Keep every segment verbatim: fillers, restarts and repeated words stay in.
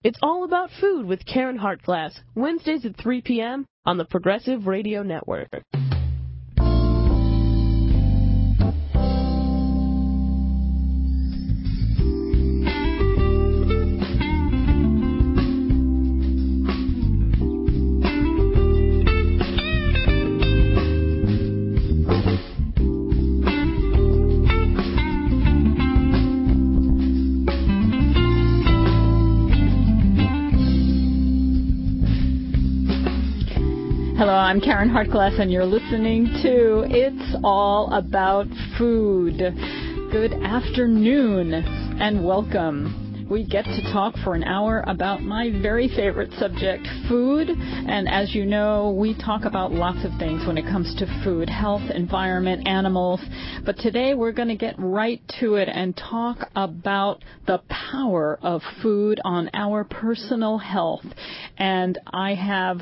It's all about food with Karen Hartglass, Wednesdays at three p.m. on the Progressive Radio Network. Hello, I'm Karen Hartglass, and you're listening to It's All About Food. Good afternoon, and welcome. We get to talk for an hour about my very favorite subject, food. And as you know, we talk about lots of things when it comes to food, health, environment, animals. But today we're going to get right to it and talk about the power of food on our personal health. And I have...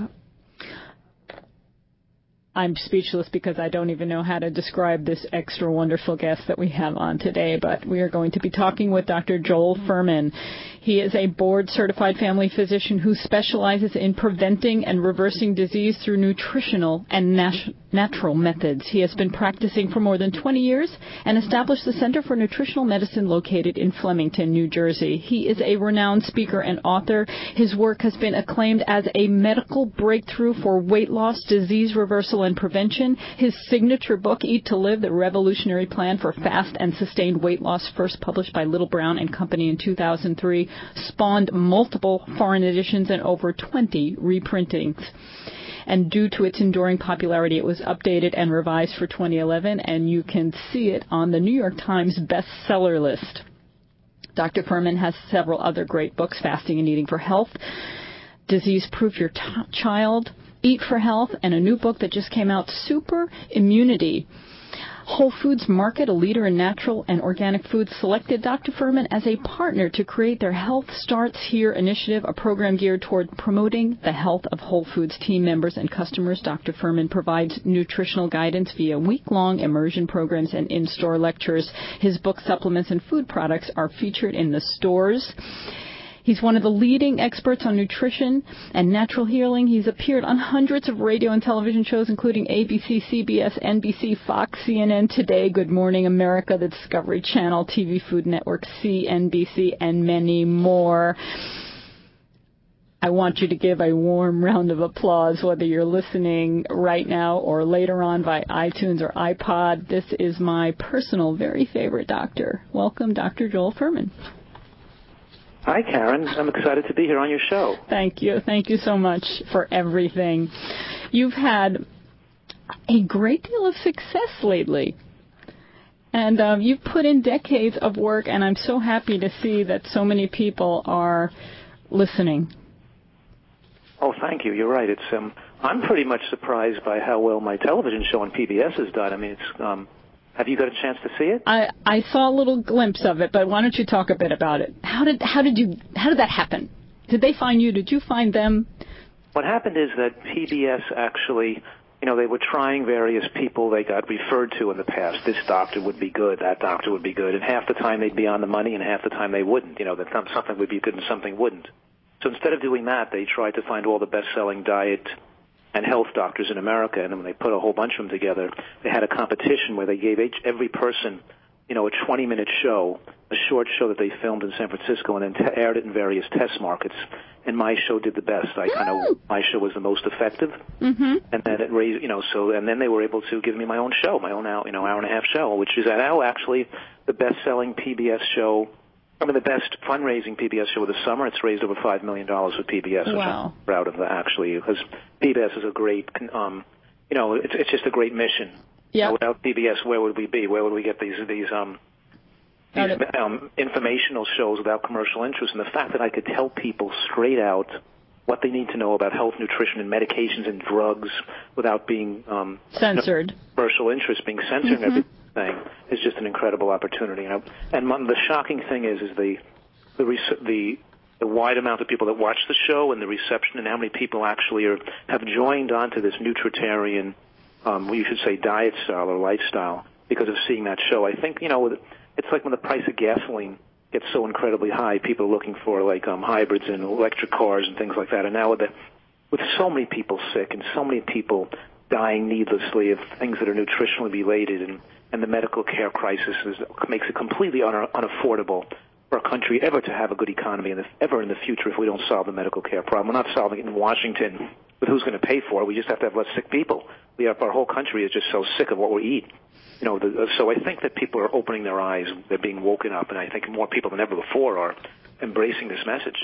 I'm speechless because I don't even know how to describe this extra wonderful guest that we have on today, but we are going to be talking with Doctor Joel Fuhrman. He is a board-certified family physician who specializes in preventing and reversing disease through nutritional and nat- natural methods. He has been practicing for more than twenty years and established the Center for Nutritional Medicine located in Flemington, New Jersey. He is a renowned speaker and author. His work has been acclaimed as a medical breakthrough for weight loss, disease reversal, and prevention. His signature book, Eat to Live, The Revolutionary Plan for Fast and Sustained Weight Loss, first published by Little Brown and Company in two thousand three, spawned multiple foreign editions and over twenty reprintings. And due to its enduring popularity, it was updated and revised for twenty eleven, and you can see it on the New York Times bestseller list. Doctor Fuhrman has several other great books: Fasting and Eating for Health, Disease Proof Your T- Child, Eat for Health, and a new book that just came out, Super Immunity. Whole Foods Market, a leader in natural and organic foods, selected Doctor Fuhrman as a partner to create their Health Starts Here initiative, a program geared toward promoting the health of Whole Foods team members and customers. Doctor Fuhrman provides nutritional guidance via week-long immersion programs and in-store lectures. His book, supplements, and food products are featured in the stores. He's one of the leading experts on nutrition and natural healing. He's appeared on hundreds of radio and television shows, including A B C, C B S, N B C, Fox, C N N, Today, Good Morning America, the Discovery Channel, T V Food Network, C N B C, and many more. I want you to give a warm round of applause, whether you're listening right now or later on by iTunes or iPod. This is my personal, very favorite doctor. Welcome, Doctor Joel Fuhrman. Hi, Karen. I'm excited to be here on your show. Thank you. Thank you so much for everything. You've had a great deal of success lately. And um, you've put in decades of work, and I'm so happy to see that so many people are listening. Oh, thank you. You're right. It's um, I'm pretty much surprised by how well my television show on P B S has done. I mean, it's... Um, Have you got a chance to see it? I, I saw a little glimpse of it, but why don't you talk a bit about it? How did how did you how did that happen? Did they find you? Did you find them? What happened is that P B S actually, you know, they were trying various people they got referred to in the past. This doctor would be good, that doctor would be good, and half the time they'd be on the money, and half the time they wouldn't. You know, that something would be good and something wouldn't. So instead of doing that, they tried to find all the best-selling diet and health doctors in America, and when they put a whole bunch of them together, they had a competition where they gave each, every person, you know, a twenty-minute show, a short show that they filmed in San Francisco, and then t- aired it in various test markets. And my show did the best. I kind of, my show was the most effective, mm-hmm. and then it raised, you know, so, and then they were able to give me my own show, my own, hour, you know, hour and a half show, which is now actually the best-selling P B S show. I mean, the best fundraising P B S show of the summer. It's raised over five million dollars with P B S, which wow. I'm proud of that, actually, because P B S is a great, um, you know, it's, it's just a great mission. Yeah. You know, without P B S, where would we be? Where would we get these these um, these um, informational shows without commercial interest? And the fact that I could tell people straight out what they need to know about health, nutrition, and medications and drugs without being um, censored, no commercial interest being censored. Mm-hmm. Everything. Thing is just an incredible opportunity, and, and the shocking thing is, is the the, the the wide amount of people that watch the show and the reception, and how many people actually are have joined onto this nutritarian, um, we should say diet style or lifestyle because of seeing that show. I think you know it's like when the price of gasoline gets so incredibly high. People are looking for like um, hybrids and electric cars and things like that. And now with, the, with so many people sick and so many people dying needlessly of things that are nutritionally related, and, and the medical care crisis is, makes it completely un- unaffordable for a country ever to have a good economy in the, ever in the future if we don't solve the medical care problem. We're not solving it in Washington with who's going to pay for it. We just have to have less sick people. We have, our whole country is just so sick of what we eat. You know, the, so I think that people are opening their eyes, they're being woken up, and I think more people than ever before are embracing this message.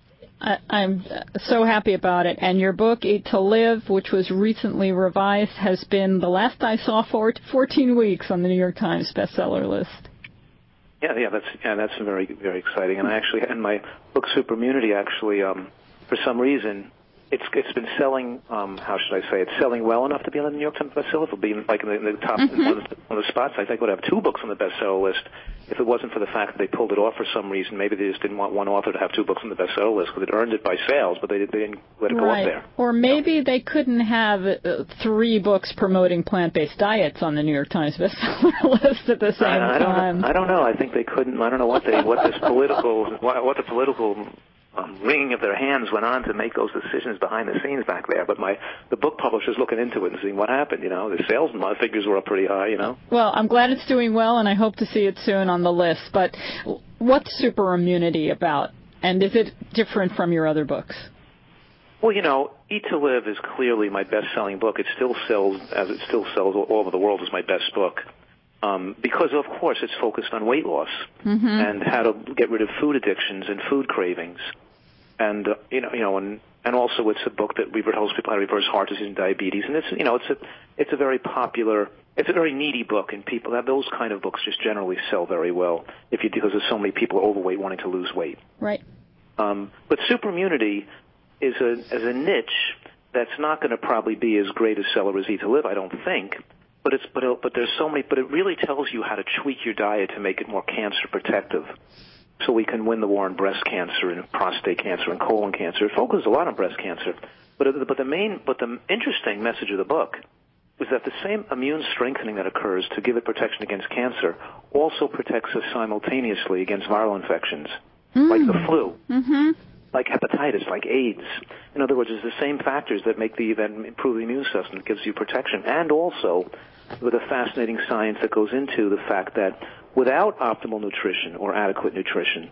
I, I'm so happy about it. And your book, Eat to Live, which was recently revised, has been, the last I saw, for fourteen weeks on the New York Times bestseller list. Yeah, yeah, that's yeah, that's very, very exciting. And I actually, and my book Superimmunity, actually, um, for some reason, it's it's been selling. Um, how should I say? It's selling well enough to be on the New York Times bestseller. It'll be like in the, in the top Mm-hmm. one, of the, one of the spots. I think would have two books on the bestseller list if it wasn't for the fact that they pulled it off for some reason. Maybe they just didn't want one author to have two books on the bestseller list because it earned it by sales, but they, they didn't let it go right. up there. Or maybe you know? they couldn't have uh, three books promoting plant-based diets on the New York Times bestseller list at the same I, I time. Don't, I don't know. I think they couldn't. I don't know what they what this political what, what the political. Um, wringing of their hands went on to make those decisions behind the scenes back there. But my the book publisher's looking into it and seeing what happened. You know, the sales figures were up pretty high. You know. Well, I'm glad it's doing well, and I hope to see it soon on the list. But what's Superimmunity about, and is it different from your other books? Well, you know, Eat to Live is clearly my best-selling book. It still sells as it still sells all over the world as my best book. Um, because, of course, it's focused on weight loss mm-hmm. and how to get rid of food addictions and food cravings. And, uh, you know, you know, and, and also it's a book that we helps people how to reverse heart disease and diabetes. And it's, you know, it's a, it's a very popular, it's a very needy book, and people have those kind of books just generally sell very well if you, because there's so many people overweight wanting to lose weight. Right. Um, but Superimmunity is a, is a niche that's not going to probably be as great a seller as Eat to Live, I don't think. But it's, but, it, but there's so many, but it really tells you how to tweak your diet to make it more cancer protective. So we can win the war on breast cancer and prostate cancer and colon cancer. It focuses a lot on breast cancer, but but the main, but the interesting message of the book is that the same immune strengthening that occurs to give it protection against cancer also protects us simultaneously against viral infections, mm. like the flu, mm-hmm. like hepatitis, like AIDS. In other words, it's the same factors that make the that improve the immune system, that gives you protection, and also with a fascinating science that goes into the fact that without optimal nutrition or adequate nutrition,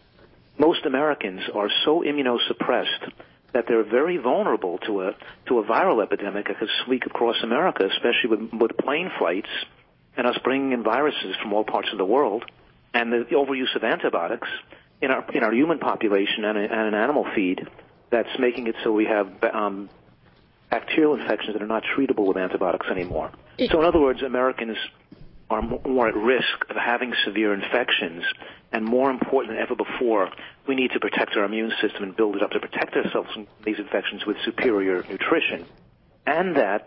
most Americans are so immunosuppressed that they're very vulnerable to a to a viral epidemic that could sweep across America, especially with, with plane flights and us bringing in viruses from all parts of the world, and the overuse of antibiotics in our in our human population and, and in animal feed that's making it so we have um, bacterial infections that are not treatable with antibiotics anymore. So in other words, Americans are more at risk of having severe infections, and more important than ever before, we need to protect our immune system and build it up to protect ourselves from these infections with superior nutrition. And that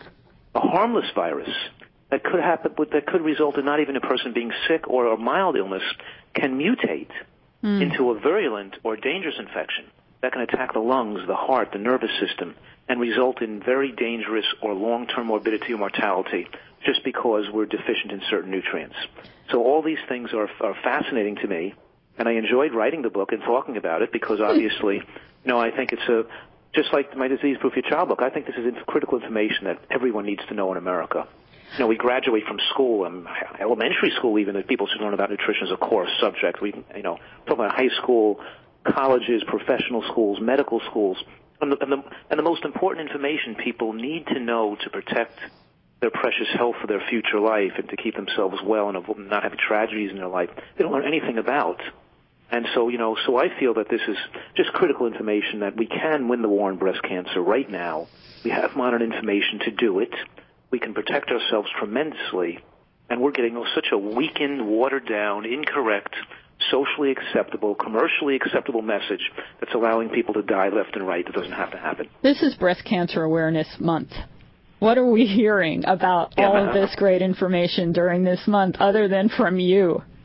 a harmless virus that could happen, that could result in not even a person being sick or a mild illness, can mutate mm. into a virulent or dangerous infection that can attack the lungs, the heart, the nervous system, and result in very dangerous or long-term morbidity or mortality just because we're deficient in certain nutrients. So all these things are, are fascinating to me, and I enjoyed writing the book and talking about it because obviously, you know, I think it's a, just like my Disease Proof Your Child book, I think this is critical information that everyone needs to know in America. You know, we graduate from school, and elementary school even, that people should learn about nutrition as a core subject. We, you know, talk about high school, colleges, professional schools, medical schools, and the, and the, and the most important information people need to know to protect their precious health for their future life and to keep themselves well and not have tragedies in their life, they don't learn anything about. And so, you know, so I feel that this is just critical information that we can win the war on breast cancer right now. We have modern information to do it. We can protect ourselves tremendously. And we're getting such a weakened, watered-down, incorrect, socially acceptable, commercially acceptable message that's allowing people to die left and right. That doesn't have to happen. This is Breast Cancer Awareness Month. What are we hearing about all of this great information during this month other than from you?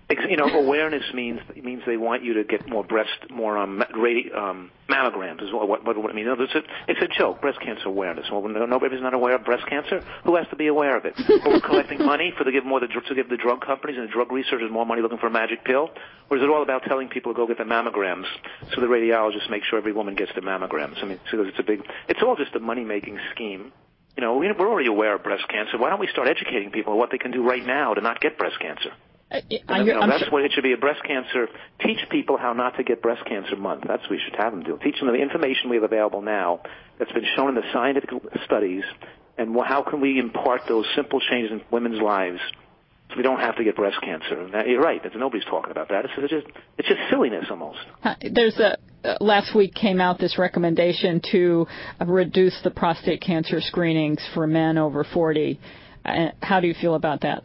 You know, awareness means means they want you to get more breast, more um, radi- um, mammograms. Is what, what, what I mean. No, it's a, it's a joke. Breast cancer awareness. Well, nobody's not aware of breast cancer. Who has to be aware of it? Or we're collecting money for to give more the, to give the drug companies and the drug researchers more money looking for a magic pill, or is it all about telling people to go get their mammograms so the radiologists make sure every woman gets their mammograms? I mean, so it's a big. It's all just a money making scheme. You know, we're already aware of breast cancer. Why don't we start educating people on what they can do right now to not get breast cancer? I, I, you know, that's sure. what it should be, a breast cancer. Teach people how not to get breast cancer month. That's what we should have them do. Teach them the information we have available now that's been shown in the scientific studies, and how can we impart those simple changes in women's lives so we don't have to get breast cancer. And that, you're right. Nobody's talking about that. It's, it's, just, it's just silliness almost. There's a uh, last week came out this recommendation to uh, reduce the prostate cancer screenings for men over forty. Uh, how do you feel about that?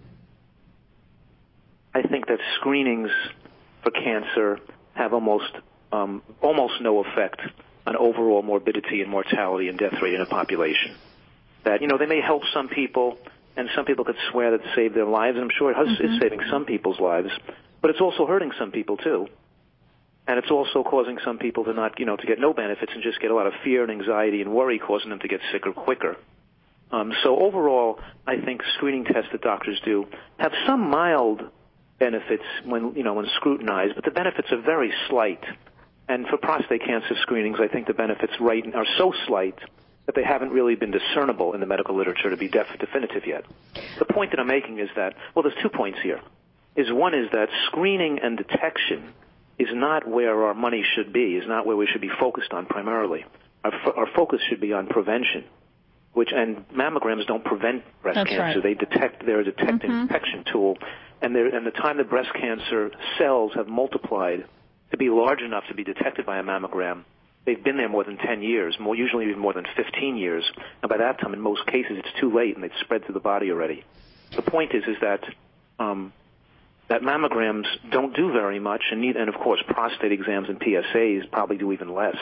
I think that screenings for cancer have almost um, almost no effect on overall morbidity and mortality and death rate in a population. That, you know, they may help some people, and some people could swear that saved their lives, and I'm sure it has, mm-hmm. is saving some people's lives, but it's also hurting some people too. And it's also causing some people to not, you know, to get no benefits and just get a lot of fear and anxiety and worry, causing them to get sicker quicker. Um, so overall, I think screening tests that doctors do have some mild benefits when, you know, when scrutinized, but the benefits are very slight. And for prostate cancer screenings, I think the benefits right are so slight that they haven't really been discernible in the medical literature to be def- definitive yet. The point that I'm making is that, well, there's two points here. Is one is that screening and detection is not where our money should be, is not where we should be focused on primarily. Our, fo- our focus should be on prevention, which, and mammograms don't prevent breast That's cancer. Right. They detect, they're a detect mm-hmm. detection tool. And, and the time the breast cancer cells have multiplied to be large enough to be detected by a mammogram, they've been there more than ten years, more usually even more than fifteen years. And by that time, in most cases, it's too late and they've spread through the body already. The point is, is that um, that mammograms don't do very much, and, neither, and of course, prostate exams and P S As probably do even less.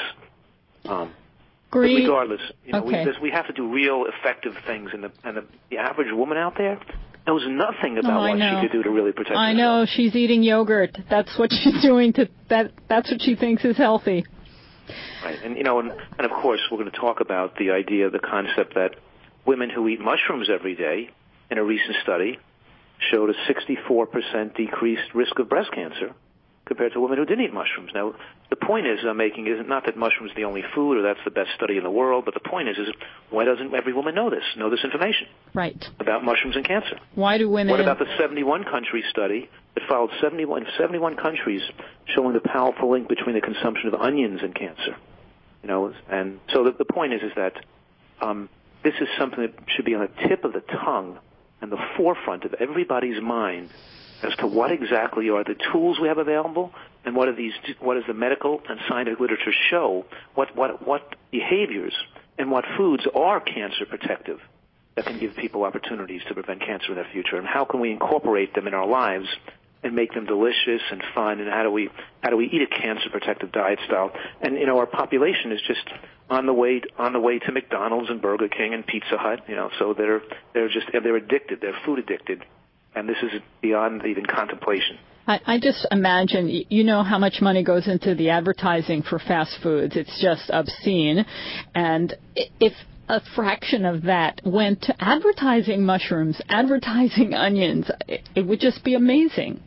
Um, but regardless, you know, okay. we, we have to do real effective things, and the, and the, the average woman out there knows nothing about oh, what know. she could do to really protect I herself. know. She's eating yogurt. That's what she's doing. To that. That's what she thinks is healthy. Right. And, you know, and, and of course, we're going to talk about the idea, the concept that women who eat mushrooms every day, in a recent study, showed a sixty-four percent decreased risk of breast cancer compared to women who didn't eat mushrooms. Now, the point is I'm making is not that mushrooms are the only food or that's the best study in the world, but the point is, is why doesn't every woman know this, know this information? Right. About mushrooms and cancer? Why do women... What about the seventy-one country study that followed seventy-one, seventy-one countries showing the powerful link between the consumption of onions and cancer? You know, and so the, the point is, is that um, this is something that should be on the tip of the tongue and the forefront of everybody's mind as to what exactly are the tools we have available, and what are these? What does the medical and scientific literature show? What what what behaviors and what foods are cancer protective that can give people opportunities to prevent cancer in the future, and how can we incorporate them in our lives and make them delicious and fun? And how do we how do we eat a cancer protective diet style? And you know, our population is just on the way on the way to McDonald's and Burger King and Pizza Hut. You know, so they're they're just they're addicted. They're food addicted. And this is beyond even contemplation. I, I just imagine, you know how much money goes into the advertising for fast foods. It's just obscene. And if a fraction of that went to advertising mushrooms, advertising onions, it, it would just be amazing.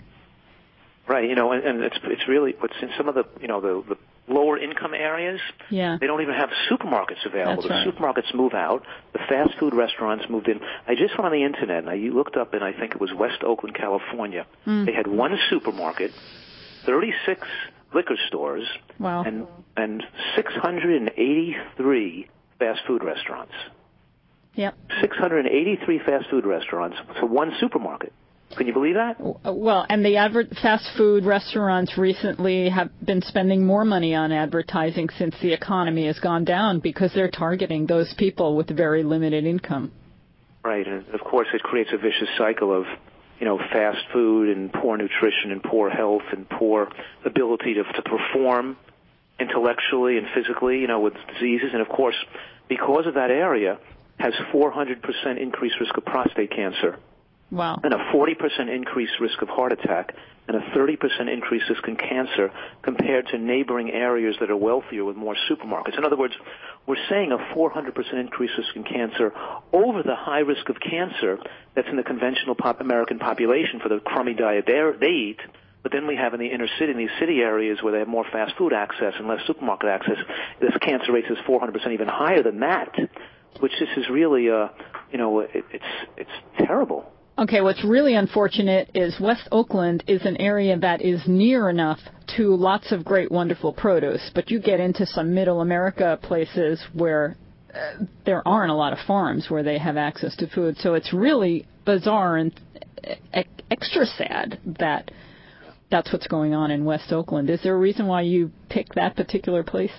Right, you know, and, and it's it's really what's in some of the, you know, the, the lower income areas, yeah. they don't even have supermarkets available. That's the right. supermarkets move out. The fast food restaurants moved in. I just went on the internet and I looked up, and I think it was West Oakland, California. Mm. They had one supermarket, thirty-six liquor stores, wow. and and six hundred eighty-three fast food restaurants. Yep. six hundred eighty-three fast food restaurants for one supermarket. Can you believe that? Well, and the adver- fast food restaurants recently have been spending more money on advertising since the economy has gone down, because they're targeting those people with very limited income. Right, and of course it creates a vicious cycle of, you know, fast food and poor nutrition and poor health and poor ability to, to perform intellectually and physically, you know, with diseases. And of course, because of that area, has four hundred percent increased risk of prostate cancer Wow. And a forty percent increased risk of heart attack and a thirty percent increased risk in cancer compared to neighboring areas that are wealthier with more supermarkets. In other words, we're saying a four hundred percent increased risk in cancer over the high risk of cancer that's in the conventional pop American population for the crummy diet they eat. But then we have in the inner city, in these city areas where they have more fast food access and less supermarket access, this cancer rate is four hundred percent even higher than that, which this is really, uh, you know, it, it's it's terrible. Okay, what's really unfortunate is West Oakland is an area that is near enough to lots of great, wonderful produce, but you get into some middle America places where uh, there aren't a lot of farms where they have access to food. So it's really bizarre and e- extra sad that that's what's going on in West Oakland. Is there a reason why you picked that particular place?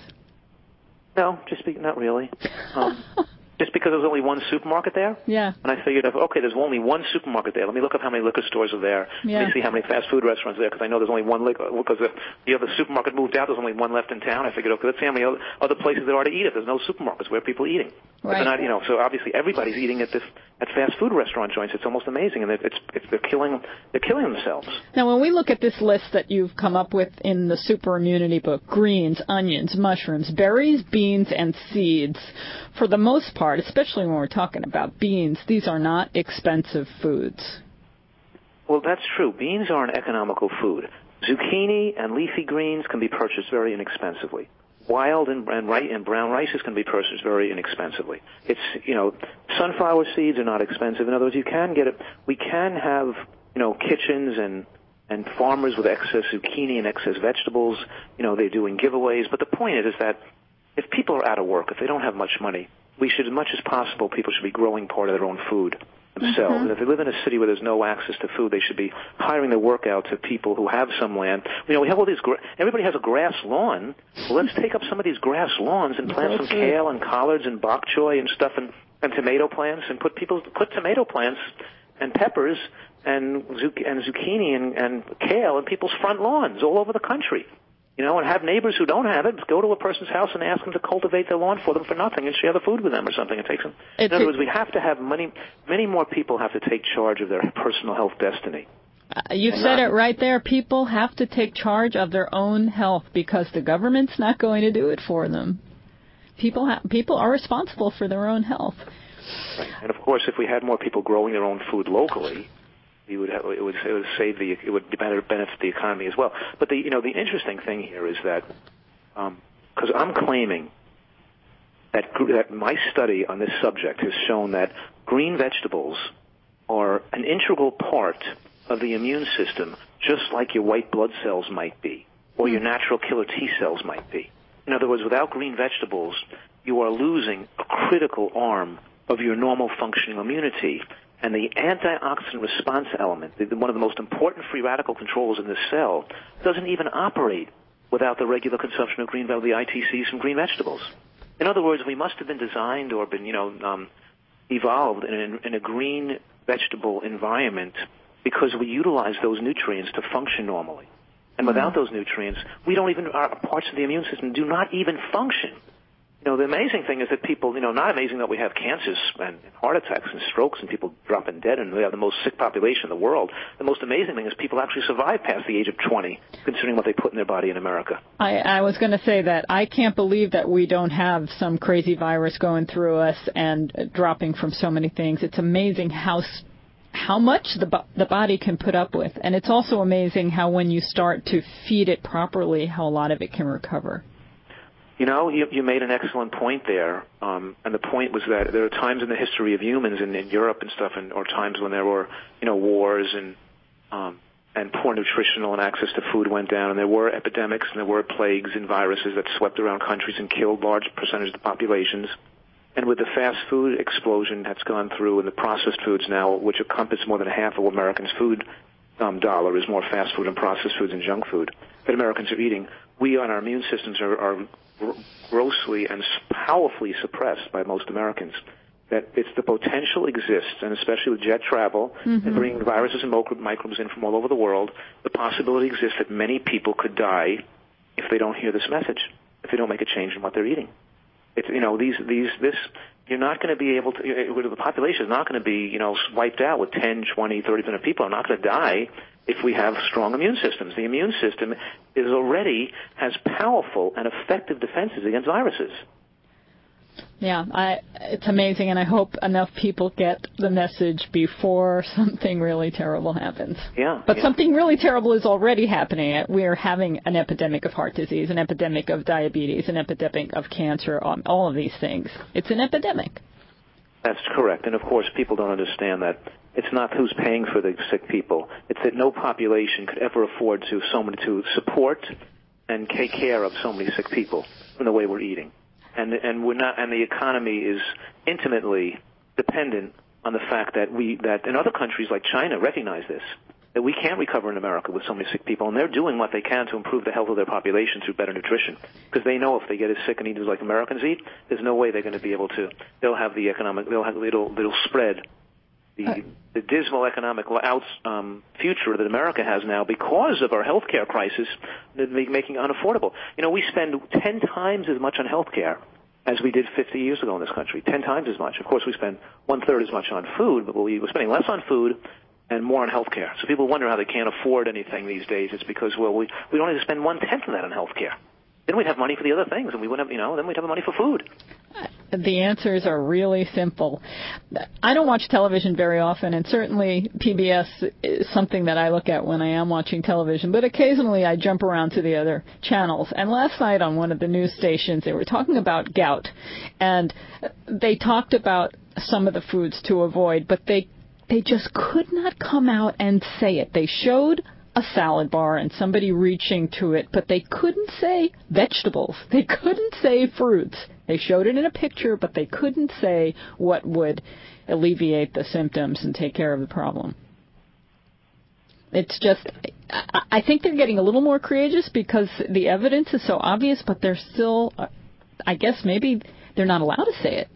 No, just be, not really. Um, Just because there was only one supermarket there? Yeah. And I figured, okay, there's only one supermarket there. Let me look up how many liquor stores are there. Yeah. Let me see how many fast food restaurants are there, because I know there's only one liquor. Because the, the other supermarket moved out, there's only one left in town. I figured, okay, let's see how many other, other places there are to eat if there's no supermarkets. Where are people eating? Right. They're not, you know, so obviously everybody's eating at this at fast food restaurant joints. It's almost amazing, and it's, it's they're killing they're killing themselves. Now, when we look at this list that you've come up with in the Super Immunity book, greens, onions, mushrooms, berries, beans, and seeds, for the most part, especially when we're talking about beans, these are not expensive foods. Well, that's true. Beans are an economical food. Zucchini and leafy greens can be purchased very inexpensively. Wild and, and, right, and brown rices can be purchased very inexpensively. It's, you know, sunflower seeds are not expensive. In other words, you can get it. We can have, you know, kitchens and, and farmers with excess zucchini and excess vegetables. You know, they're doing giveaways. But the point is, is that if people are out of work, if they don't have much money, we should, as much as possible, people should be growing part of their own food themselves. Mm-hmm. And if they live in a city where there's no access to food, they should be hiring their work out to people who have some land. You know, we have all these, gra- everybody has a grass lawn. Well, let's take up some of these grass lawns and plant some kale and collards and bok choy and stuff and, and tomato plants and put people, put tomato plants and peppers and, zuc- and zucchini and, and kale in people's front lawns all over the country. You know, and have neighbors who don't have it go to a person's house and ask them to cultivate their lawn for them for nothing and share the food with them or something. It takes them. In other words, we have to have many, many more people have to take charge of their personal health destiny. Uh, you've said it right there. People have to take charge of their own health because the government's not going to do it for them. People ha- people are responsible for their own health. Right. And of course, if we had more people growing their own food locally, You would have, it would it would save the it would better benefit the economy as well. But the you know the interesting thing here is that because um, I'm claiming that that my study on this subject has shown that green vegetables are an integral part of the immune system, just like your white blood cells might be, or your natural killer T cells might be. In other words, without green vegetables, you are losing a critical arm of your normal functioning immunity. And the antioxidant response element, one of the most important free radical controls in this cell, doesn't even operate without the regular consumption of green, the I T Cs from green vegetables. In other words, we must have been designed or been, you know, um, evolved in, in a green vegetable environment because we utilize those nutrients to function normally. And without those nutrients, we don't even, our parts of the immune system do not even function. You know, the amazing thing is that people, you know, not amazing that we have cancers and heart attacks and strokes and people dropping dead and we have the most sick population in the world. The most amazing thing is people actually survive past the age of twenty, considering what they put in their body in America. I, I was going to say that I can't believe that we don't have some crazy virus going through us and uh, dropping from so many things. It's amazing how how much the bo- the body can put up with. And it's also amazing how when you start to feed it properly, how a lot of it can recover. You know, you, you made an excellent point there, um, and the point was that there are times in the history of humans in, in Europe and stuff, and or times when there were, you know, wars and um, and poor nutritional and access to food went down, and there were epidemics and there were plagues and viruses that swept around countries and killed large percentages of the populations. And with the fast food explosion that's gone through and the processed foods now, which encompass more than half of Americans' food um, dollar is more fast food and processed foods and junk food that Americans are eating, we on our immune systems are, are grossly and powerfully suppressed by most Americans. That it's the potential exists, and especially with jet travel mm-hmm. and bringing viruses and microbes in from all over the world, the possibility exists that many people could die if they don't hear this message, if they don't make a change in what they're eating. It's, you know, these, these, this, you're not going to be able to, the population is not going to be, you know, wiped out with ten, twenty, thirty percent of people are not going to die if we have strong immune systems. The immune system is already has powerful and effective defenses against viruses. Yeah, I, it's amazing, and I hope enough people get the message before something really terrible happens. Yeah. But yeah. something really terrible is already happening. We are having an epidemic of heart disease, an epidemic of diabetes, an epidemic of cancer, um, all of these things. It's an epidemic. That's correct. And, of course, people don't understand that it's not who's paying for the sick people. It's that no population could ever afford to so many to support and take care of so many sick people in the way we're eating. And and we're not, and the economy is intimately dependent on the fact that we that in other countries like China recognize this, that we can't recover in America with so many sick people, and they're doing what they can to improve the health of their population through better nutrition, because they know if they get as sick and eat as like Americans eat, there's no way they're going to be able to. They'll have the economic. They'll have it'll it'll spread the the dismal economic outs, um, future that America has now because of our health care crisis, making it unaffordable. You know, we spend ten times as much on health care as we did fifty years ago in this country, ten times as much. Of course, we spend one-third as much on food, but we, we're spending less on food and more on health care. So people wonder how they can't afford anything these days. It's because, well, we, we only spend one-tenth of that on health care. Then we'd have money for the other things, and we wouldn't have, you know, then we'd have the money for food. The answers are really simple. I don't watch television very often, and certainly P B S is something that I look at when I am watching television, but occasionally I jump around to the other channels. And last night on one of the news stations, they were talking about gout, and they talked about some of the foods to avoid, but they they just could not come out and say it. They showed a salad bar and somebody reaching to it, but they couldn't say vegetables. They couldn't say fruits. They showed it in a picture, but they couldn't say what would alleviate the symptoms and take care of the problem. It's just, I think they're getting a little more courageous because the evidence is so obvious, but they're still, I guess maybe they're not allowed to say it.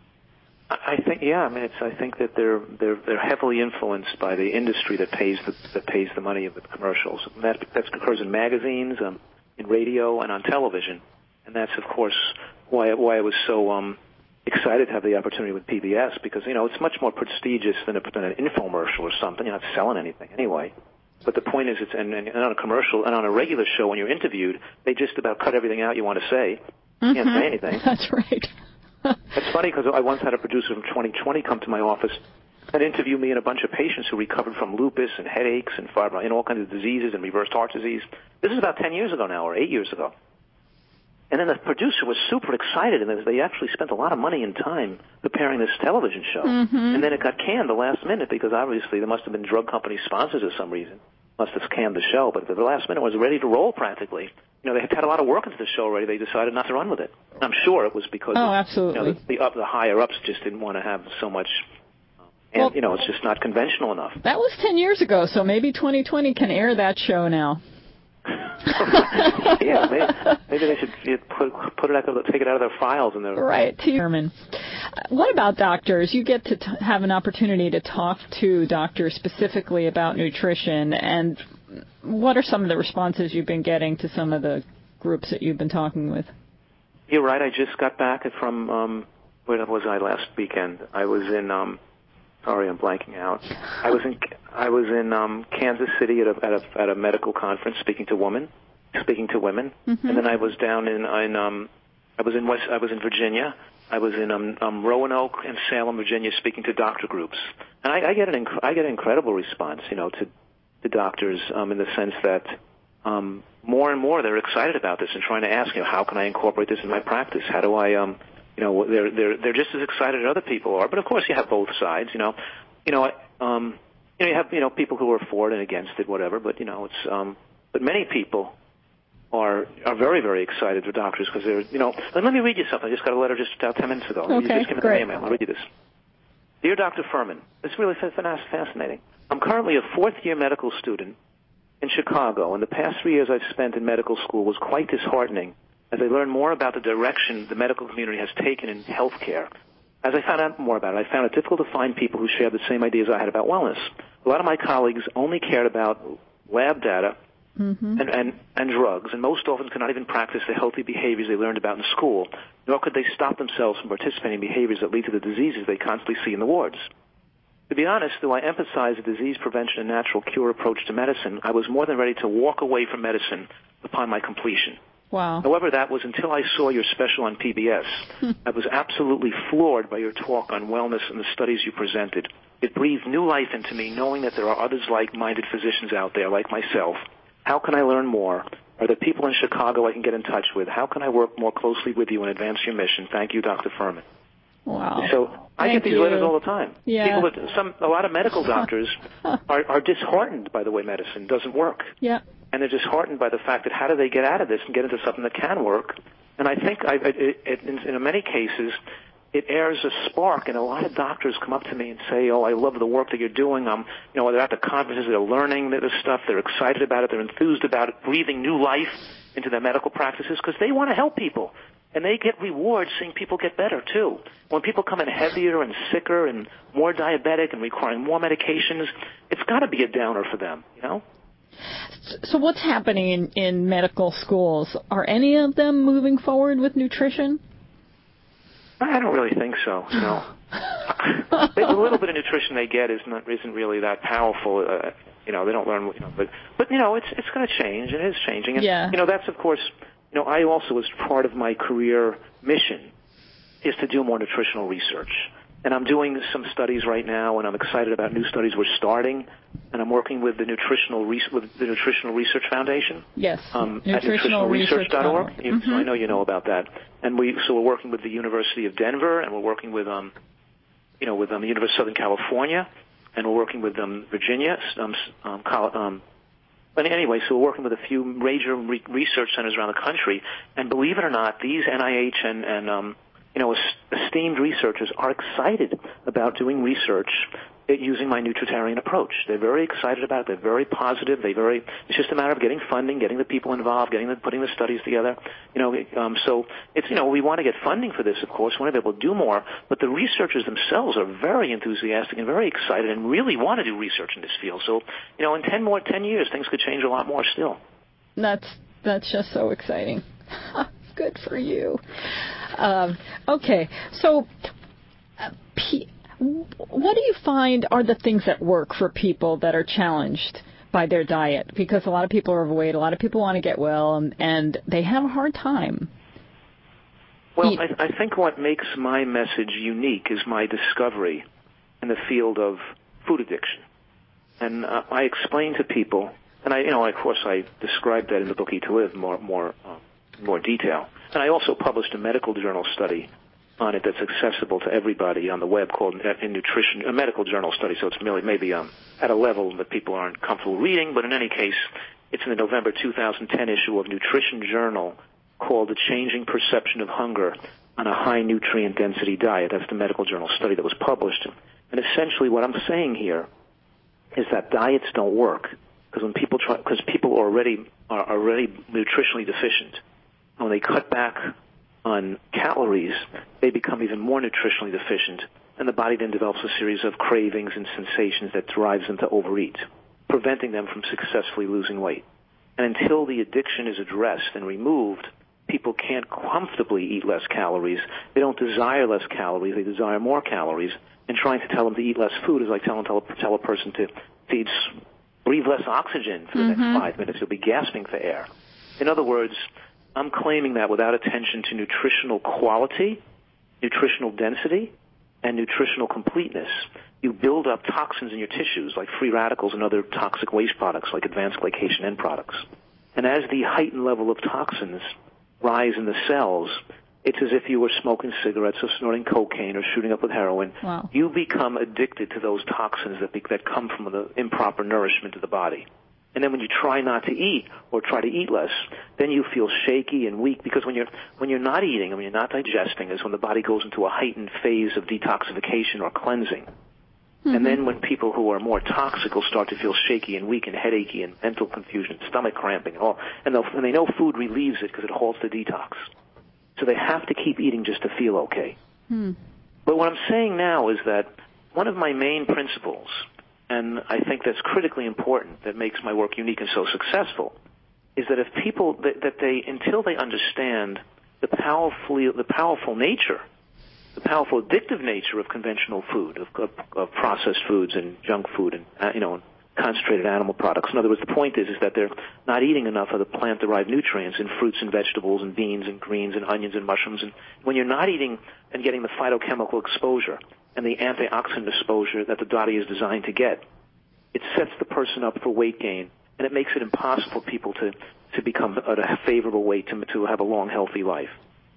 I think, yeah. I mean, it's. I think that they're they're they're heavily influenced by the industry that pays the that pays the money of the commercials. And that that occurs in magazines, um, in radio, and on television. And that's, of course, why why I was so um, excited to have the opportunity with P B S, because you know it's much more prestigious than, a, than an infomercial or something. You're not selling anything anyway. But the point is, it's and, and on a commercial and on a regular show when you're interviewed, they just about cut everything out you want to say. You mm-hmm. can't say anything. That's right. It's funny because I once had a producer from twenty twenty come to my office and interview me and a bunch of patients who recovered from lupus and headaches and fibro and all kinds of diseases and reversed heart disease. This is about ten years ago now, or eight years ago. And then the producer was super excited, and they actually spent a lot of money and time preparing this television show. Mm-hmm. And then it got canned the last minute because obviously there must have been drug company sponsors for some reason. Must have canned the show, but at the last minute it was ready to roll practically. You know, they had had a lot of work into the show already. They decided not to run with it. I'm sure it was because oh, of, absolutely. You know, the, the, up, the higher ups just didn't want to have so much. And well, you know, it's just not conventional enough. That was ten years ago, so maybe twenty twenty can air that show now. yeah, maybe, maybe they should put put it out, take it out of their files and their right. Herman, what about doctors? You get to t- have an opportunity to talk to doctors specifically about nutrition, and what are some of the responses you've been getting to some of the groups that you've been talking with? You're right. I just got back from um, where was I last weekend? I was in. Um, Sorry, I'm blanking out. I was in I was in um, Kansas City at a, at a at a medical conference speaking to women, speaking to women, mm-hmm. and then I was down in in um, I was in West I was in Virginia. I was in um, um, Roanoke and Salem, Virginia, speaking to doctor groups, and I, I get an inc- I get an incredible response, you know, to to doctors um, in the sense that um, more and more they're excited about this and trying to ask, you know, how can I incorporate this in my practice? How do I um You know, they're they're they're just as excited as other people are, but of course you have both sides. You know, you know, um, you know, you have you know people who are for it and against it, whatever. But you know, it's um, but many people are are very very excited for doctors because they're you know. Let, let me read you something. I just got a letter just about ten minutes ago. Okay, you just give me great. the name. I'll read you this. Dear Doctor Furman, this is really fascinating. I'm currently a fourth year medical student in Chicago, and the past three years I've spent in medical school was quite disheartening as I learned more about the direction the medical community has taken in healthcare. As I found out more about it, I found it difficult to find people who shared the same ideas I had about wellness. A lot of my colleagues only cared about lab data mm-hmm. and, and, and drugs, and most often cannot even practice the healthy behaviors they learned about in school, nor could they stop themselves from participating in behaviors that lead to the diseases they constantly see in the wards. To be honest, though I emphasize a disease prevention and natural cure approach to medicine, I was more than ready to walk away from medicine upon my completion. Wow. However, that was until I saw your special on P B S. I was absolutely floored by your talk on wellness and the studies you presented. It breathed new life into me, knowing that there are others like-minded physicians out there, like myself. How can I learn more? Are there people in Chicago I can get in touch with? How can I work more closely with you and advance your mission? Thank you, Doctor Furman. Wow. So I Thank get these you. letters all the time. Yeah. People that, some, a lot of medical doctors are, are disheartened by the way medicine doesn't work. Yeah. And they're disheartened by the fact that how do they get out of this and get into something that can work? And I think I, it, it, in, in many cases, it airs a spark, and a lot of doctors come up to me and say, oh, I love the work that you're doing. Um, you know, they're at the conferences, they're learning this stuff, they're excited about it, they're enthused about it, breathing new life into their medical practices because they want to help people. And they get rewards seeing people get better, too. When people come in heavier and sicker and more diabetic and requiring more medications, it's got to be a downer for them, you know? So what's happening in, in medical schools? Are any of them moving forward with nutrition? I don't really think so, no. The little bit of nutrition they get is not, isn't really that powerful. Uh, you know, they don't learn, you know, but, but you know, it's, it's going to change. It is changing. And, yeah. you know, that's, of course... You know, I also, as part of my career mission, is to do more nutritional research. And I'm doing some studies right now, and I'm excited about new studies we're starting. And I'm working with the Nutritional Re- with the Nutritional Research Foundation. Yes, um, nutritional at nutritional research dot org. Mm-hmm. So I know you know about that. And we, so we're working with the University of Denver, and we're working with, um, you know, with um, the University of Southern California, and we're working with um, Virginia, um, um, um But anyway, so we're working with a few major re- research centers around the country, and believe it or not, these N I H and, and um, you know, esteemed researchers are excited about doing research using my nutritarian approach. They're very excited about it. They're very positive. They very. It's just a matter of getting funding, getting the people involved, getting the, putting the studies together. You know, um, so it's you know we want to get funding for this, of course. We want to be able to do more, but the researchers themselves are very enthusiastic and very excited and really want to do research in this field. So you know, in ten more ten years, things could change a lot more still. That's that's just so exciting. Good for you. Um, okay, so. Uh, P- What do you find are the things that work for people that are challenged by their diet? Because a lot of people are overweight, a lot of people want to get well, and, and they have a hard time. Well, I, I think what makes my message unique is my discovery in the field of food addiction. And uh, I explain to people, and I, you know, of course, I described that in the book Eat to Live more, more, uh, more detail. And I also published a medical journal study on it that's accessible to everybody on the web called in nutrition, a medical journal study. So it's merely maybe um, at a level that people aren't comfortable reading, but in any case, it's in the November two thousand ten issue of Nutrition Journal called The Changing Perception of Hunger on a High Nutrient Density Diet. That's the medical journal study that was published. And essentially what I'm saying here is that diets don't work because when people try, because people already are already nutritionally deficient, when they cut back on calories, they become even more nutritionally deficient, and the body then develops a series of cravings and sensations that drives them to overeat, preventing them from successfully losing weight. And until the addiction is addressed and removed, people can't comfortably eat less calories. They don't desire less calories. They desire more calories. And trying to tell them to eat less food is like telling tell a, tell a person to, to eat, breathe less oxygen for the mm-hmm. next five minutes. You'll be gasping for air. In other words, I'm claiming that without attention to nutritional quality, nutritional density, and nutritional completeness, you build up toxins in your tissues like free radicals and other toxic waste products like advanced glycation end products. And as the heightened level of toxins rise in the cells, it's as if you were smoking cigarettes or snorting cocaine or shooting up with heroin. Wow. You become addicted to those toxins that, be, that come from the improper nourishment of the body. And then when you try not to eat or try to eat less, then you feel shaky and weak because when you're when you're not eating and when you're not digesting is when the body goes into a heightened phase of detoxification or cleansing. Mm-hmm. And then when people who are more toxic will start to feel shaky and weak and headachy and mental confusion, stomach cramping and all, and, and they know food relieves it because it halts the detox. So they have to keep eating just to feel okay. Hmm. But what I'm saying now is that one of my main principles, and I think that's critically important, that makes my work unique and so successful, is that if people, that, that they, until they understand the powerfully, the powerful nature, the powerful addictive nature of conventional food, of, of, of processed foods and junk food and, uh, you know, concentrated animal products. In other words, the point is, is that they're not eating enough of the plant-derived nutrients in fruits and vegetables and beans and greens and onions and mushrooms. And when you're not eating and getting the phytochemical exposure and the antioxidant exposure that the body is designed to get, it sets the person up for weight gain, and it makes it impossible for people to, to become at a favorable weight to, to have a long, healthy life.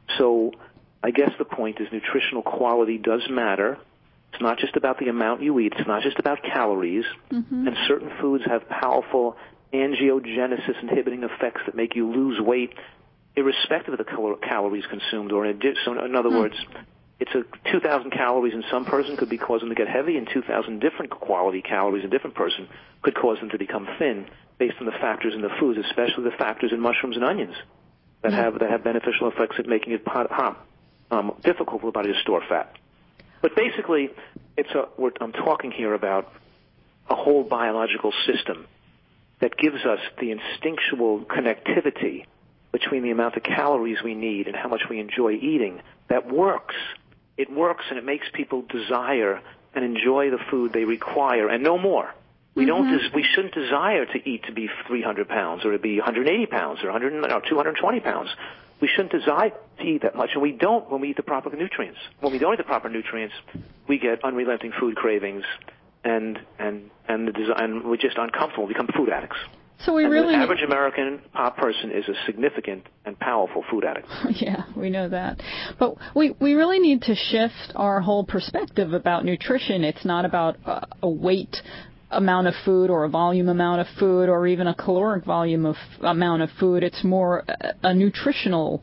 So I guess the point is nutritional quality does matter. It's not just about the amount you eat. It's not just about calories. Mm-hmm. And certain foods have powerful angiogenesis inhibiting effects that make you lose weight irrespective of the cal- calories consumed. Or in, adi- so in other mm. words, it's a two thousand calories in some person could be cause them to get heavy, and two thousand different quality calories in a different person could cause them to become thin based on the factors in the foods, especially the factors in mushrooms and onions that mm-hmm. have that have beneficial effects at making it pot, hot, um, difficult for the body to store fat. But basically, it's a, we're, I'm talking here about a whole biological system that gives us the instinctual connectivity between the amount of calories we need and how much we enjoy eating that works. It works, and it makes people desire and enjoy the food they require and no more. We mm-hmm. don't. Des- we shouldn't desire to eat to be three hundred pounds or to be one hundred eighty pounds or one hundred, no, two hundred twenty pounds. We shouldn't desire to eat that much, and we don't when we eat the proper nutrients. When we don't eat the proper nutrients, we get unrelenting food cravings, and and and the desi- and we're just uncomfortable. We become food addicts. So we and really the average American pop person is a significant and powerful food addict. Yeah, we know that. But we we really need to shift our whole perspective about nutrition. It's not about a, a weight amount of food or a volume amount of food or even a caloric volume of amount of food. It's more a, a nutritional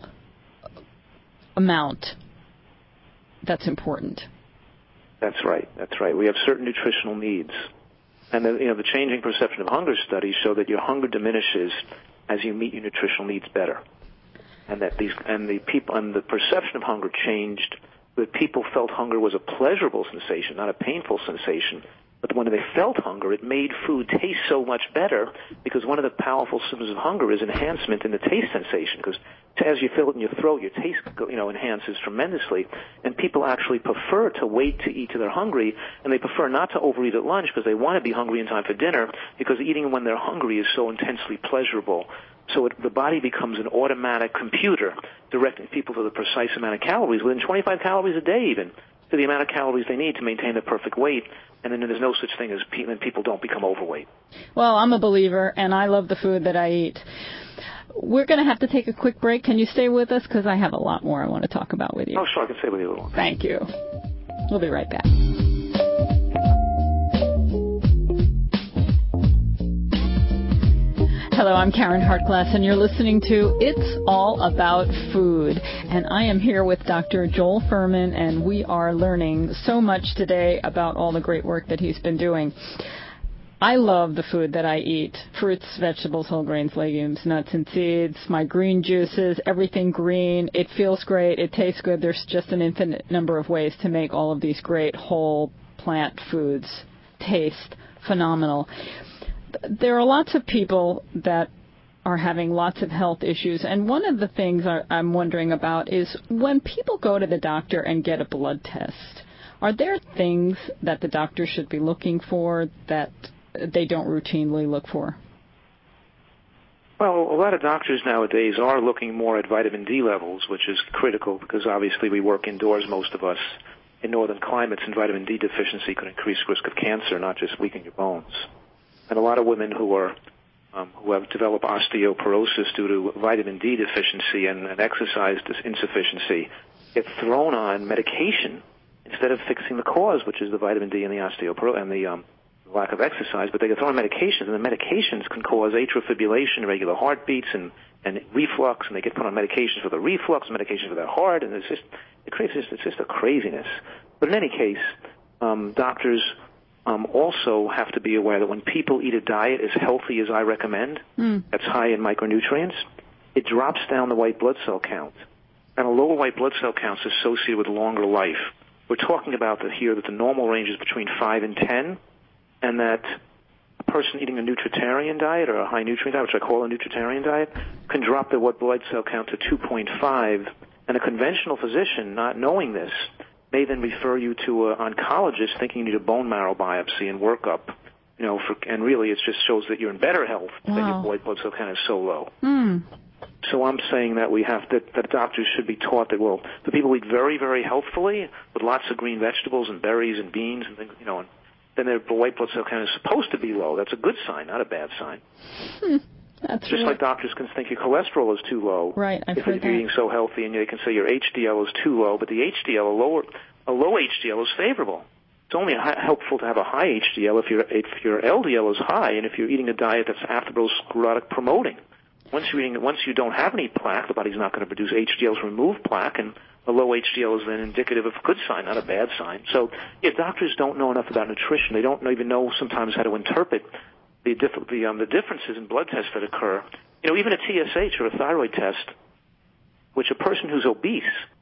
amount that's important. That's right. That's right. We have certain nutritional needs. And the, you know, the changing perception of hunger studies show that your hunger diminishes as you meet your nutritional needs better. And that these, and the people, and the perception of hunger changed, that people felt hunger was a pleasurable sensation, not a painful sensation. But when they felt hunger, it made food taste so much better, because one of the powerful symptoms of hunger is enhancement in the taste sensation, because as you feel it in your throat, your taste, you know, enhances tremendously. And people actually prefer to wait to eat till they're hungry, and they prefer not to overeat at lunch because they want to be hungry in time for dinner, because eating when they're hungry is so intensely pleasurable. So it, the body becomes an automatic computer directing people to the precise amount of calories, within twenty-five calories a day even, to the amount of calories they need to maintain the perfect weight. And then there's no such thing as pe- when people don't become overweight. Well, I'm a believer, and I love the food that I eat. We're going to have to take a quick break. Can you stay with us? Because I have a lot more I want to talk about with you. Oh, sure. I can stay with you a little. Thank you. We'll be right back. Hello, I'm Karen Hartglass, and you're listening to It's All About Food. And I am here with Doctor Joel Fuhrman, and we are learning so much today about all the great work that he's been doing. I love the food that I eat. Fruits, vegetables, whole grains, legumes, nuts and seeds, my green juices, everything green. It feels great. It tastes good. There's just an infinite number of ways to make all of these great whole plant foods taste phenomenal. There are lots of people that are having lots of health issues, and one of the things I'm wondering about is when people go to the doctor and get a blood test, are there things that the doctor should be looking for that they don't routinely look for? Well, a lot of doctors nowadays are looking more at vitamin D levels, which is critical because obviously we work indoors, most of us, in northern climates, and vitamin D deficiency could increase risk of cancer, not just weaken your bones. And a lot of women who are um, who have developed osteoporosis due to vitamin D deficiency and, and exercise insufficiency get thrown on medication instead of fixing the cause, which is the vitamin D and the osteoporosis and the um, lack of exercise. But they get thrown on medications, and the medications can cause atrial fibrillation, irregular heartbeats, and, and reflux. And they get put on medications for the reflux, medications for their heart, and it's just it creates just, it's just a craziness. But in any case, um, doctors. Um, also have to be aware that when people eat a diet as healthy as I recommend, mm. that's high in micronutrients, it drops down the white blood cell count. And a lower white blood cell count is associated with longer life. We're talking about the, here that the normal range is between five and ten, and that a person eating a nutritarian diet or a high nutrient diet, which I call a nutritarian diet, can drop their white blood cell count to two point five, and a conventional physician, not knowing this, may then refer you to an oncologist thinking you need a bone marrow biopsy and workup, you know, for, and really it just shows that you're in better health wow. that your white blood cell count is so low. Mm. So I'm saying that we have to, that doctors should be taught that, well, the people who eat very, very healthfully with lots of green vegetables and berries and beans and things, you know, and then their white blood cell count is supposed to be low. That's a good sign, not a bad sign. Hmm. That's Just really... like doctors can think your cholesterol is too low. Right, I've if heard you're that. eating so healthy, and they can say your H D L is too low, but the H D L, a lower, a low H D L is favorable. It's only high, helpful to have a high H D L if your if your L D L is high, and if you're eating a diet that's atherosclerotic promoting. Once you're eating, once you don't have any plaque, the body's not going to produce H D L to remove plaque, and a low H D L is then indicative of a good sign, not a bad sign. So, yeah, doctors don't know enough about nutrition. They don't even know sometimes how to interpret the diff- the, um, the differences in blood tests that occur. You know, even a T S H or a thyroid test, which a person who's obese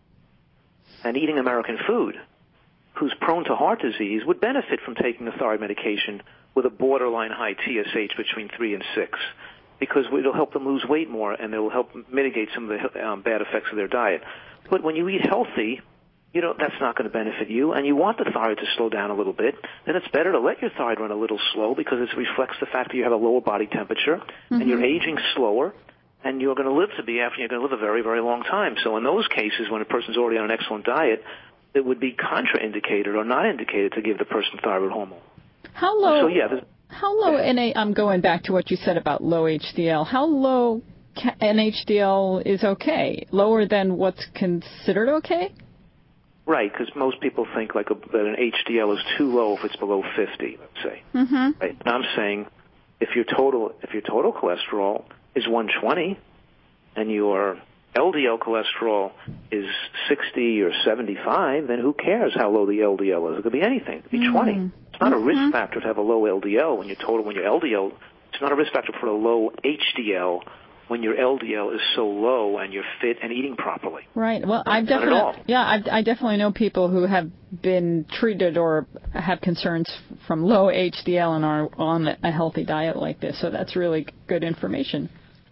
and eating American food, who's prone to heart disease, would benefit from taking a thyroid medication with a borderline high T S H between three and six, because it'll help them lose weight more and it'll help mitigate some of the um, bad effects of their diet. But when you eat healthy, you know, that's not going to benefit you, and you want the thyroid to slow down a little bit, then it's better to let your thyroid run a little slow because it reflects the fact that you have a lower body temperature mm-hmm. and you're aging slower, and you're going to live to be after you're going to live a very, very long time. So in those cases, when a person's already on an excellent diet, it would be contraindicated or not indicated to give the person thyroid hormone. How low? So yeah, how low N A? I'm going back to what you said about low H D L. How low N H D L is okay? Lower than what's considered okay? Right, because most people think like a, that an H D L is too low if it's below fifty, let's say. Mm-hmm. Right. And I'm saying if your total if your total cholesterol is one twenty and your L D L cholesterol is sixty or seventy-five, then who cares how low the L D L is? It could be anything. It could be mm-hmm. twenty. It's not mm-hmm. a risk factor to have a low L D L when your total when your L D L. It's not a risk factor for a low H D L when your L D L is so low and you're fit and eating properly. Right. Well, I definitely, yeah, I, I definitely know people who have been treated or have concerns from low H D L and are on a healthy diet like this. So that's really good information.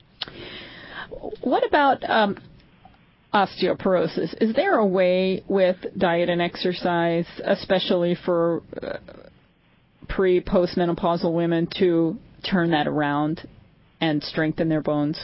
What about um, osteoporosis? Is there a way with diet and exercise, especially for uh, pre, postmenopausal women, to turn that around and strengthen their bones?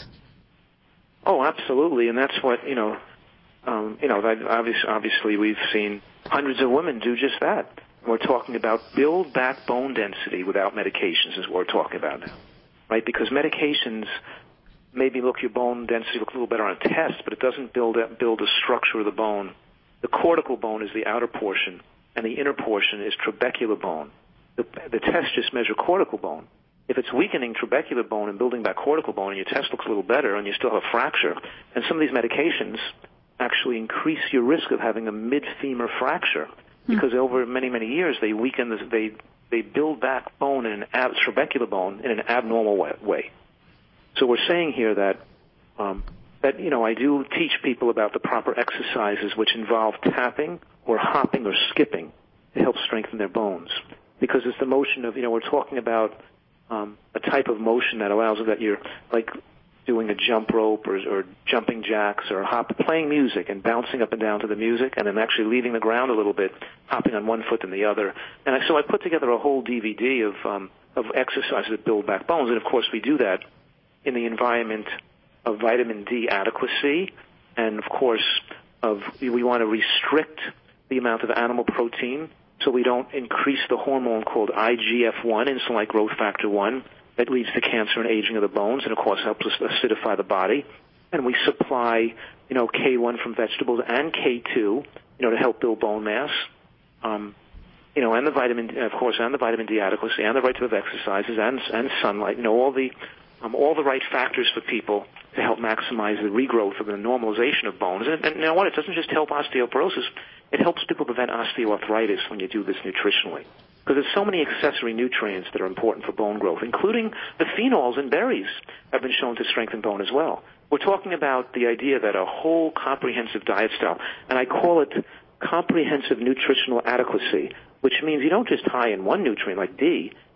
Oh, absolutely, and that's what, you know, um, you know, obviously, obviously we've seen hundreds of women do just that. We're talking about build back bone density without medications is what we're talking about now, right? Because medications maybe look your bone density look a little better on a test, but it doesn't build up, build the structure of the bone. The cortical bone is the outer portion, and the inner portion is trabecular bone. The, the tests just measure cortical bone. If it's weakening trabecular bone and building back cortical bone, and your test looks a little better, and you still have a fracture, and some of these medications actually increase your risk of having a mid-femur fracture, because hmm. over many, many years they weaken, this, they they build back bone in an ab, trabecular bone in an abnormal way. So we're saying here that um, that you know I do teach people about the proper exercises which involve tapping or hopping or skipping to help strengthen their bones, because it's the motion of you know we're talking about. Um, a type of motion that allows that you're like doing a jump rope or, or jumping jacks or hop, playing music and bouncing up and down to the music, and then actually leaving the ground a little bit, hopping on one foot and the other. And I, so I put together a whole D V D of um, of exercises that build back bones, and of course we do that in the environment of vitamin D adequacy, and of course of we want to restrict the amount of animal protein, so we don't increase the hormone called I G F one, insulin-like growth factor one, that leads to cancer and aging of the bones, and of course helps us acidify the body. And we supply, you know, K one from vegetables and K two, you know, to help build bone mass. Um, you know, and the vitamin, of course, and the vitamin D adequacy, and the right type of exercises, and and sunlight. You know, all the um, all the right factors for people to help maximize the regrowth of the normalization of bones. And, and you know what? It doesn't just help osteoporosis. It helps people prevent osteoarthritis when you do this nutritionally. Because there's so many accessory nutrients that are important for bone growth, including the phenols in berries have been shown to strengthen bone as well. We're talking about the idea that a whole comprehensive diet style, and I call it comprehensive nutritional adequacy, which means you don't just high in one nutrient like D,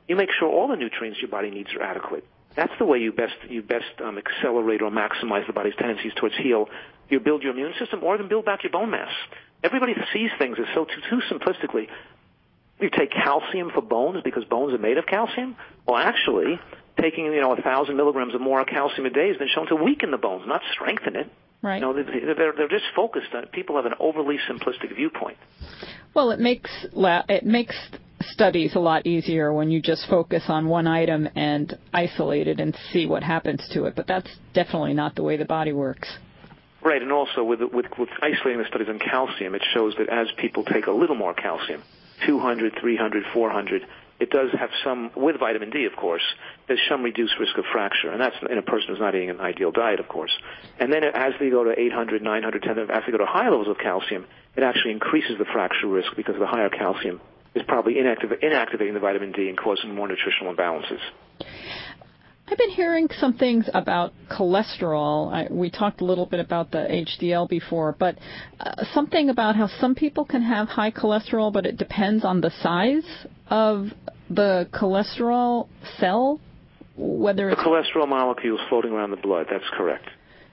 you make sure all the nutrients your body needs are adequate. That's the way you best you best um, accelerate or maximize the body's tendencies towards heal. You build your immune system, or then build back your bone mass. Everybody sees things as so too, too simplistically. You take calcium for bones because bones are made of calcium. Well, actually, taking you know a thousand milligrams or more of calcium a day has been shown to weaken the bones, not strengthen it. Right. You know, they're they're just focused on. People have an overly simplistic viewpoint. Well, it makes it makes studies a lot easier when you just focus on one item and isolate it and see what happens to it. But that's definitely not the way the body works. Right, and also with, with, with isolating the studies on calcium, it shows that as people take a little more calcium, two hundred, three hundred, four hundred, it does have some, with vitamin D, of course, there's some reduced risk of fracture, and that's in a person who's not eating an ideal diet, of course. And then as they go to eight hundred, nine hundred, ten hundred, as they go to higher levels of calcium, it actually increases the fracture risk because the higher calcium is probably inactiv- inactivating the vitamin D and causing more nutritional imbalances. I've been hearing some things about cholesterol. I, we talked a little bit about the H D L before, but uh, something about how some people can have high cholesterol, but it depends on the size of the cholesterol cell, whether it's... The cholesterol molecules floating around the blood, that's correct.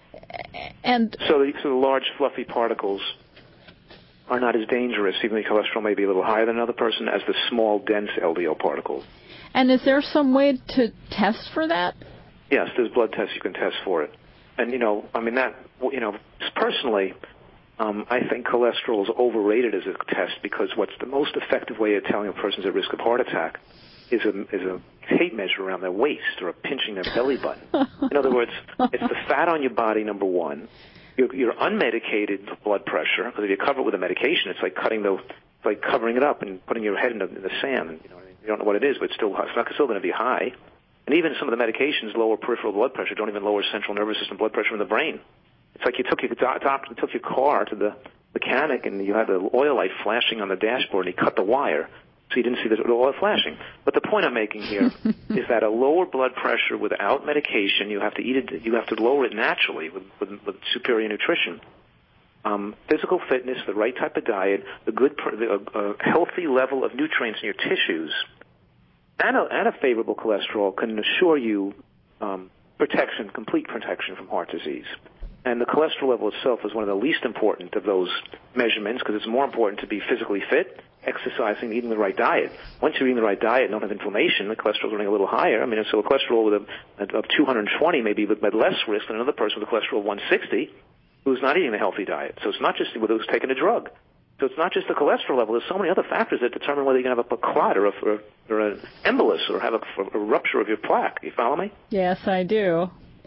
And so the, so the large, fluffy particles are not as dangerous, even though cholesterol may be a little higher than another person, as the small, dense L D L particles. And is there some way to test for that? Yes, there's blood tests you can test for it. And, you know, I mean, that, you know, personally, um, I think cholesterol is overrated as a test because what's the most effective way of telling a person's at risk of heart attack is a, is a tape measure around their waist or a pinching their belly button. In other words, it's the fat on your body, number one. Your, your unmedicated blood pressure, because if you cover it with a medication, it's like cutting the, it's like covering it up and putting your head in the, in the sand. And, you know, you don't know what it is, but it's still it's not still going to be high. And even some of the medications lower peripheral blood pressure, don't even lower central nervous system blood pressure in the brain. It's like you took your doctor took your car to the mechanic and you had the oil light flashing on the dashboard and he cut the wire so you didn't see the oil flashing. But the point I'm making here is that a lower blood pressure without medication, you have to eat it, you have to lower it naturally with, with, with superior nutrition. Um, physical fitness, the right type of diet, the good, the, a, a healthy level of nutrients in your tissues, and a, and a favorable cholesterol can assure you um, protection, complete protection from heart disease. And the cholesterol level itself is one of the least important of those measurements because it's more important to be physically fit, exercising, eating the right diet. Once you're eating the right diet and don't have inflammation, the cholesterol's running a little higher. I mean, so a cholesterol with a, of two hundred twenty may be at less risk than another person with a cholesterol of one hundred sixty who's not eating a healthy diet. So it's not just whether who's taking a drug. So it's not just the cholesterol level. There's so many other factors that determine whether you're going to have a clot or, a, or, or an embolus or have a, a rupture of your plaque. You follow me? Yes, I do.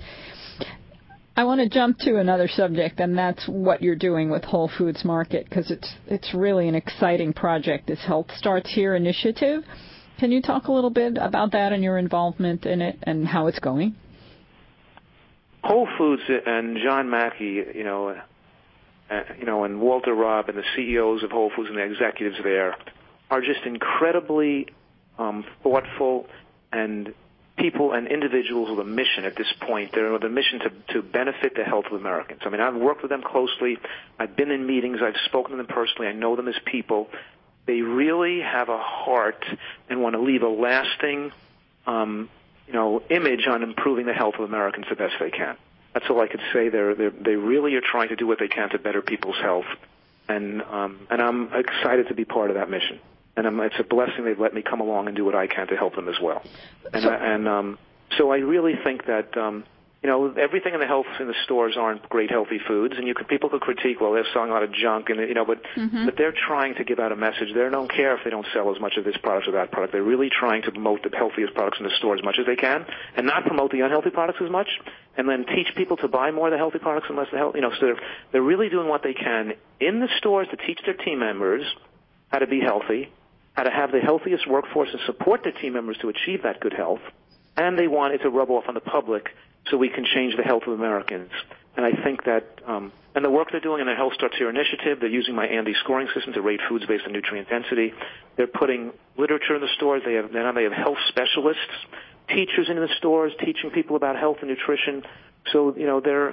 I want to jump to another subject, and that's what you're doing with Whole Foods Market, because it's it's really an exciting project, this Health Starts Here initiative. Can you talk a little bit about that and your involvement in it and how it's going? Whole Foods and John Mackey, you know, uh, you know, and Walter Robb and the C E Os of Whole Foods and the executives there are just incredibly um, thoughtful and people and individuals with a mission at this point. They're with a mission to, to benefit the health of Americans. I mean, I've worked with them closely. I've been in meetings. I've spoken to them personally. I know them as people. They really have a heart and want to leave a lasting, um, you know, image on improving the health of Americans the best they can. That's all I could say. They're, they're, they really are trying to do what they can to better people's health. And, um, and I'm excited to be part of that mission. And um, it's a blessing they've let me come along and do what I can to help them as well. And, so, I, and um, so I really think that, um, you know, everything in the health in the stores aren't great healthy foods, and you could, people could critique, well, they're selling a lot of junk, and you know, but mm-hmm. but they're trying to give out a message. They don't care if they don't sell as much of this product or that product. They're really trying to promote the healthiest products in the store as much as they can, and not promote the unhealthy products as much, and then teach people to buy more of the healthy products and less the healthy. You know, so they're they're really doing what they can in the stores to teach their team members how to be healthy, how to have the healthiest workforce and support their team members to achieve that good health, and they want it to rub off on the public so we can change the health of Americans. And I think that, um, and the work they're doing in their Health Starts Here initiative, they're using my Andy scoring system to rate foods based on nutrient density. They're putting literature in the stores. They have, now they have health specialists, teachers in the stores teaching people about health and nutrition. So, you know, they're,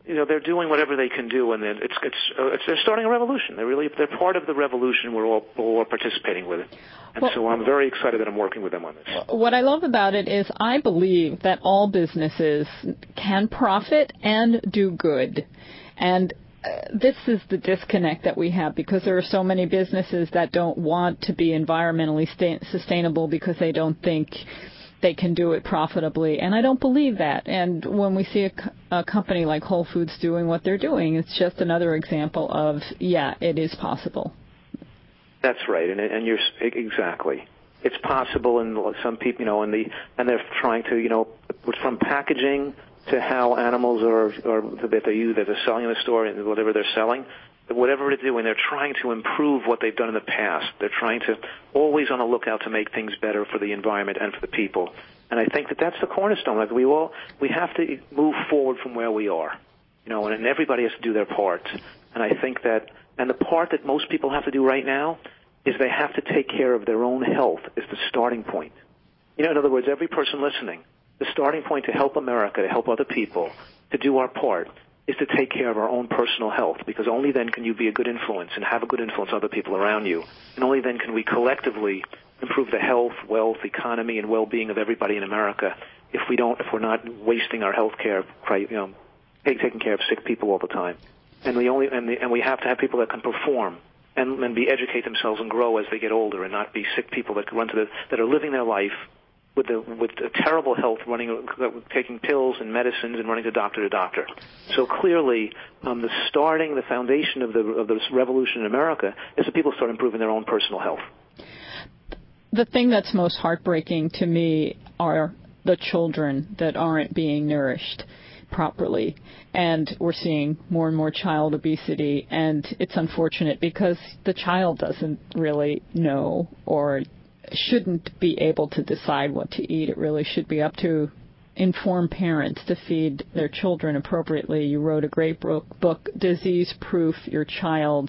you know, they're doing whatever they can do, and it's it's, uh, it's they're starting a revolution. They're really they're part of the revolution. We're all we're all participating with it, and well, so I'm very excited that I'm working with them on this. What I love about it is I believe that all businesses can profit and do good, and uh, this is the disconnect that we have, because there are so many businesses that don't want to be environmentally sta- sustainable because they don't think they can do it profitably, and I don't believe that. And when we see a, a company like Whole Foods doing what they're doing, it's just another example of, yeah, it is possible. That's right, and and you're exactly. It's possible, and some people, you know, and the and they're trying to, you know, from packaging to how animals are are that they use that they're selling in the store and whatever they're selling. Whatever they're doing, they're trying to improve what they've done in the past. They're trying to always on the lookout to make things better for the environment and for the people. And I think that that's the cornerstone. Like we all, we have to move forward from where we are, you know, and, and everybody has to do their part. And I think that, and the part that most people have to do right now is they have to take care of their own health is the starting point. You know, in other words, every person listening, the starting point to help America, to help other people, to do our part, is to take care of our own personal health, because only then can you be a good influence and have a good influence on other people around you. And only then can we collectively improve the health, wealth, economy, and well-being of everybody in America if we don't, if we're not wasting our health care, you know, taking care of sick people all the time. And we only, and, the, and we have to have people that can perform and, and be educate themselves and grow as they get older, and not be sick people that run to the, that are living their life with the with a terrible health, running, taking pills and medicines and running to doctor to doctor. So clearly, um, the starting, the foundation of the of this revolution in America is that people start improving their own personal health. The thing that's most heartbreaking to me are the children that aren't being nourished properly, and we're seeing more and more child obesity, and it's unfortunate because the child doesn't really know or shouldn't be able to decide what to eat. It really should be up to informed parents to feed their children appropriately. You wrote a great book, book Disease Proof Your Child,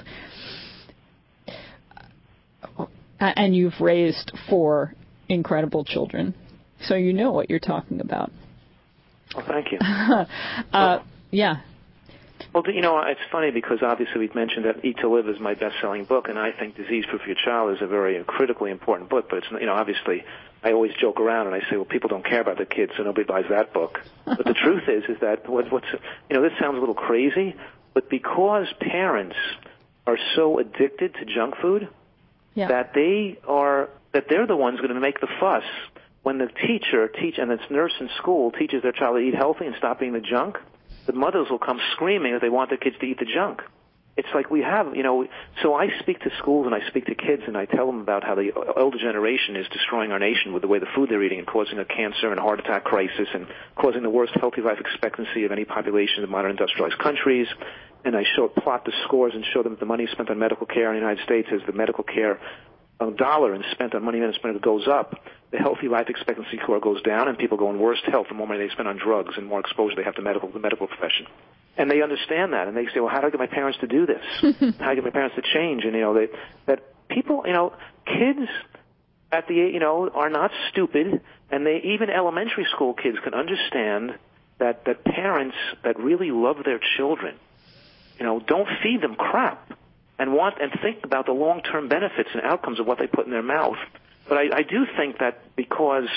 and you've raised four incredible children, so you know what you're talking about. Well, thank you. uh, well, yeah. Well, you know, it's funny because obviously we've mentioned that Eat to Live is my best-selling book, and I think Disease Proof Your Child is a very critically important book. But it's, you know, obviously I always joke around and I say, well, people don't care about their kids, so nobody buys that book. But the truth is, is that what, what's, you know, this sounds a little crazy, but because parents are so addicted to junk food, yeah. that they are, that they're the ones going to make the fuss when the teacher teach and the nurse in school teaches their child to eat healthy and stop eating the junk. The mothers will come screaming that they want their kids to eat the junk. It's like we have, you know, so I speak to schools and I speak to kids and I tell them about how the older generation is destroying our nation with the way the food they're eating and causing a cancer and heart attack crisis and causing the worst healthy life expectancy of any population in modern industrialized countries. And I show, plot the scores and show them that the money spent on medical care in the United States as the medical care a dollar and spent on money management goes up, the healthy life expectancy score goes down, and people go in worse health the more money they spend on drugs and more exposure they have to medical the medical profession. And they understand that, and they say, well, how do I get my parents to do this? How do I get my parents to change? And, you know, they, that people, you know, kids at the, you know, are not stupid, and they, even elementary school kids can understand that, that parents that really love their children, you know, don't feed them crap. And want and think about the long-term benefits and outcomes of what they put in their mouth. But I, I do think that because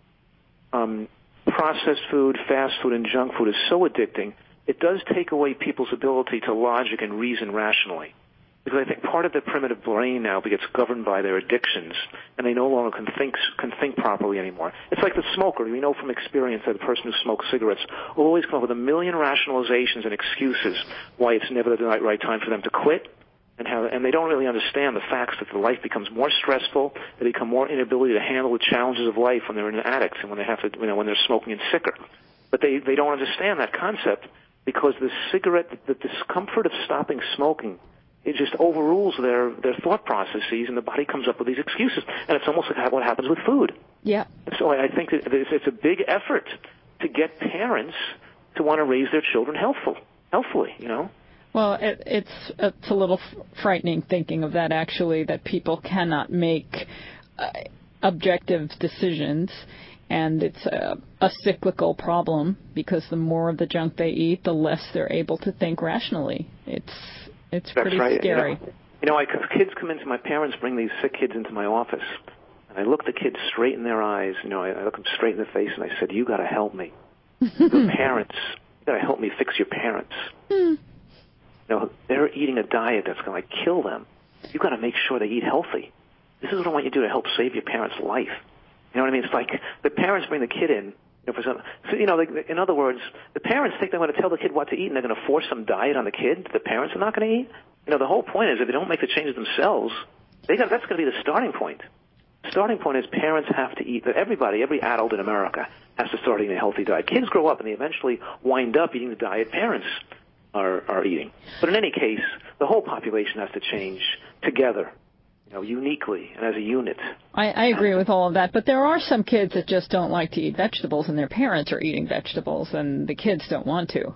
um, processed food, fast food, and junk food is so addicting, it does take away people's ability to logic and reason rationally. Because I think part of their primitive brain now gets governed by their addictions, and they no longer can think can think properly anymore. It's like the smoker. We know from experience that the person who smokes cigarettes will always come up with a million rationalizations and excuses why it's never the right time for them to quit. And how, and they don't really understand the facts that the life becomes more stressful. They become more inability to handle the challenges of life when they're an addict and when they have to, you know, when they're smoking and sicker. But they they don't understand that concept because the cigarette, the discomfort of stopping smoking, it just overrules their their thought processes, and the body comes up with these excuses. And it's almost like what happens with food. Yeah. So I think that it's, it's a big effort to get parents to want to raise their children healthful, healthfully, you know. Well, it, it's it's a little frightening thinking of that, actually, that people cannot make uh, objective decisions and it's a, a cyclical problem because the more of the junk they eat, the less they're able to think rationally. It's it's That's pretty right. scary. You know, you know I, kids come into my parents bring these sick kids into my office, and I look the kids straight in their eyes. You know, I, I look them straight in the face, and I said, "You got to help me. Your parents, you got to help me fix your parents. You know, they're eating a diet that's going to like kill them. You got to make sure they eat healthy. This is what I want you to do to help save your parents' life." You know what I mean? It's like the parents bring the kid in. You know, for some, so, you know, like, in other words, the parents think they're going to tell the kid what to eat, and they're going to force some diet on the kid the parents are not going to eat. You know, the whole point is if they don't make the changes themselves, they got, that's going to be the starting point. The starting point is parents have to eat. Everybody, every adult in America has to start eating a healthy diet. Kids grow up and they eventually wind up eating the diet parents are, are eating. But in any case, the whole population has to change together, you know, uniquely and as a unit. I, I agree with all of that, but there are some kids that just don't like to eat vegetables, and their parents are eating vegetables, and the kids don't want to.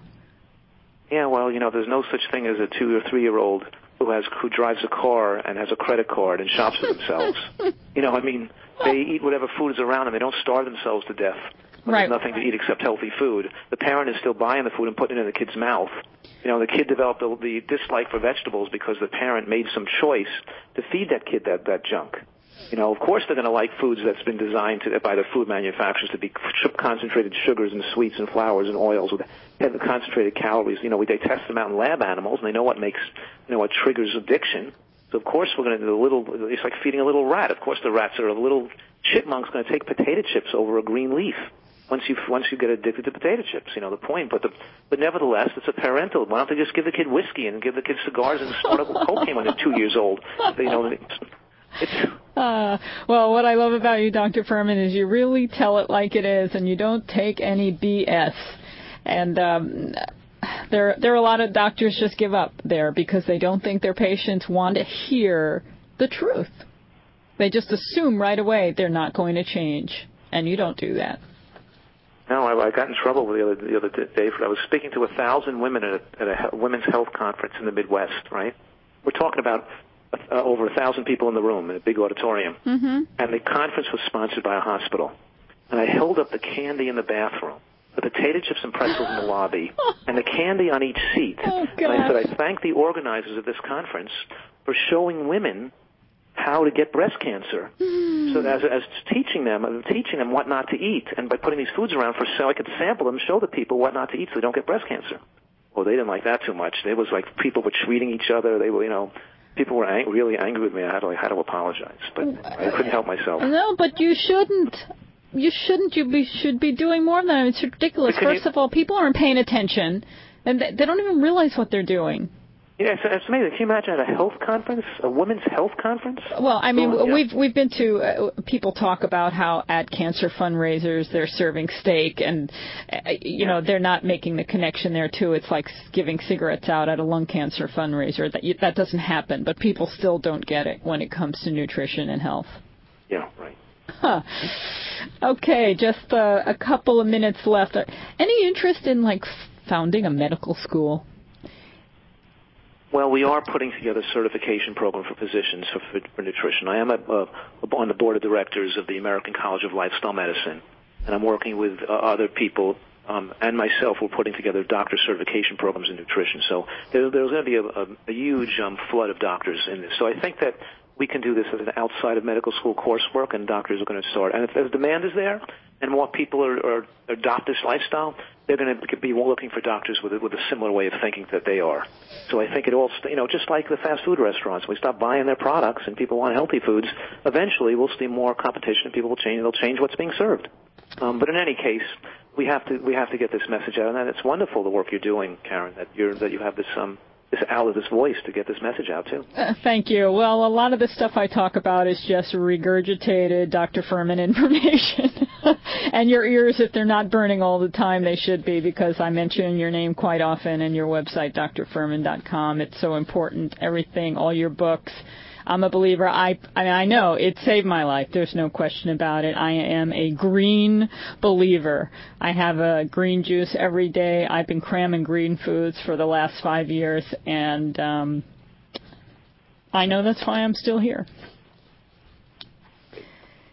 Yeah, well, you know, there's no such thing as a two or three year old who has who drives a car and has a credit card and shops for themselves. You know, I mean, they eat whatever food is around them. They don't starve themselves to death. Right. There's nothing to eat except healthy food. The parent is still buying the food and putting it in the kid's mouth. You know, the kid developed the, the dislike for vegetables because the parent made some choice to feed that kid that, that junk. You know, of course they're going to like foods that's been designed to, by the food manufacturers to be concentrated sugars and sweets and flours and oils with heavy concentrated calories. You know, we, they test them out in lab animals, and they know what makes, you know, what triggers addiction. So, of course, we're going to do a little, it's like feeding a little rat. Of course, the rats are a little chipmunk's going to take potato chips over a green leaf once you once you get addicted to potato chips. You know, the point. But the, but nevertheless, it's a parental. Why don't they just give the kid whiskey and give the kid cigars and snort up cocaine when they're two years old? You know, it's... Uh, well, what I love about you, Doctor Fuhrman, is you really tell it like it is, and you don't take any B S. And um, there, there are a lot of doctors just give up there because they don't think their patients want to hear the truth. They just assume right away they're not going to change, and you don't do that. No, I, I got in trouble the other the other day. I was speaking to a thousand women at a, at a women's health conference in the Midwest. Right, we're talking about uh, over a thousand people in the room in a big auditorium, mm-hmm. and the conference was sponsored by a hospital. And I held up the candy in the bathroom, the potato chips and pretzels in the lobby, and the candy on each seat. Oh, and I said, I thank the organizers of this conference for showing women how to get breast cancer. Mm. So as, as teaching them, I'm teaching them what not to eat, and by putting these foods around for so I could sample them, show the people what not to eat so they don't get breast cancer. Well, they didn't like that too much. It was like people were treating each other. They were, you know, people were ang- really angry with me. I had to, I had to apologize, but I couldn't help myself. No, but you shouldn't. You shouldn't. You be, should be doing more than that. It's ridiculous. First you, of all, people aren't paying attention, and they, they don't even realize what they're doing. Yeah, it's, it's amazing. Can you imagine at a health conference, a women's health conference? Well, I mean, oh, yeah. we've we've been to uh, people talk about how at cancer fundraisers they're serving steak, and uh, you know they're not making the connection there too. It's like giving cigarettes out at a lung cancer fundraiser. That that doesn't happen, but people still don't get it when it comes to nutrition and health. Yeah, right. Huh. Okay, just uh, a couple of minutes left. Any interest in like founding a medical school? Well, we are putting together a certification program for physicians for, for, for nutrition. I am a, uh, on the board of directors of the American College of Lifestyle Medicine, and I'm working with uh, other people um, and myself. We're putting together doctor certification programs in nutrition. So there, there's going to be a, a, a huge um, flood of doctors in this. So I think that we can do this as an outside of medical school coursework, and doctors are going to start. And if the demand is there and more people are, are adopt this lifestyle, they're going to be looking for doctors with a, with a similar way of thinking that they are. So I think it all, you know, just like the fast food restaurants, we stop buying their products and people want healthy foods. Eventually, we'll see more competition and people will change. They'll change what's being served. Um, but in any case, we have to we have to get this message out, and it's wonderful the work you're doing, Karen. That you're that you have this um. this outlet, this voice to get this message out, too. Uh, thank you. Well, a lot of the stuff I talk about is just regurgitated Doctor Fuhrman information. And your ears, if they're not burning all the time, they should be, because I mention your name quite often and your website, D R fuhrman dot com. It's so important. Everything, all your books. I'm a believer. I, I I know it saved my life. There's no question about it. I am a green believer. I have a green juice every day. I've been cramming green foods for the last five years, and um, I know that's why I'm still here.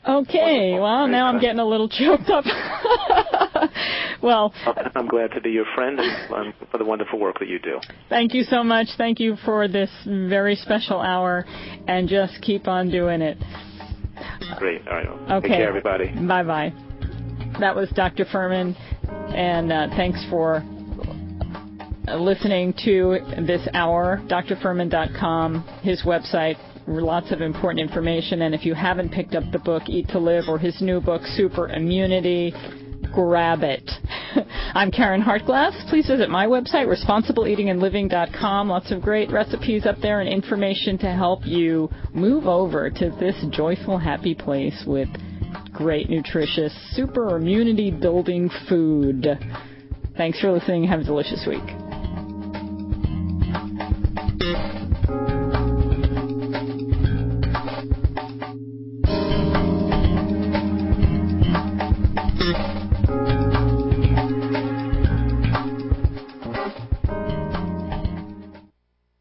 Okay, well, now I'm getting a little choked up. Well, I'm glad to be your friend and um, for the wonderful work that you do. Thank you so much. Thank you for this very special hour, and just keep on doing it. Great. All right. Okay. Take care, everybody. Bye-bye. That was Doctor Fuhrman, and uh, thanks for listening to this hour, d r fuhrman dot com, his website. Lots of important information. And if you haven't picked up the book Eat to Live or his new book Super Immunity, grab it. I'm Karen Hartglass. Please visit my website, responsible eating and living dot com. Lots of great recipes up there and information to help you move over to this joyful, happy place with great, nutritious, super immunity building food. Thanks for listening. Have a delicious week.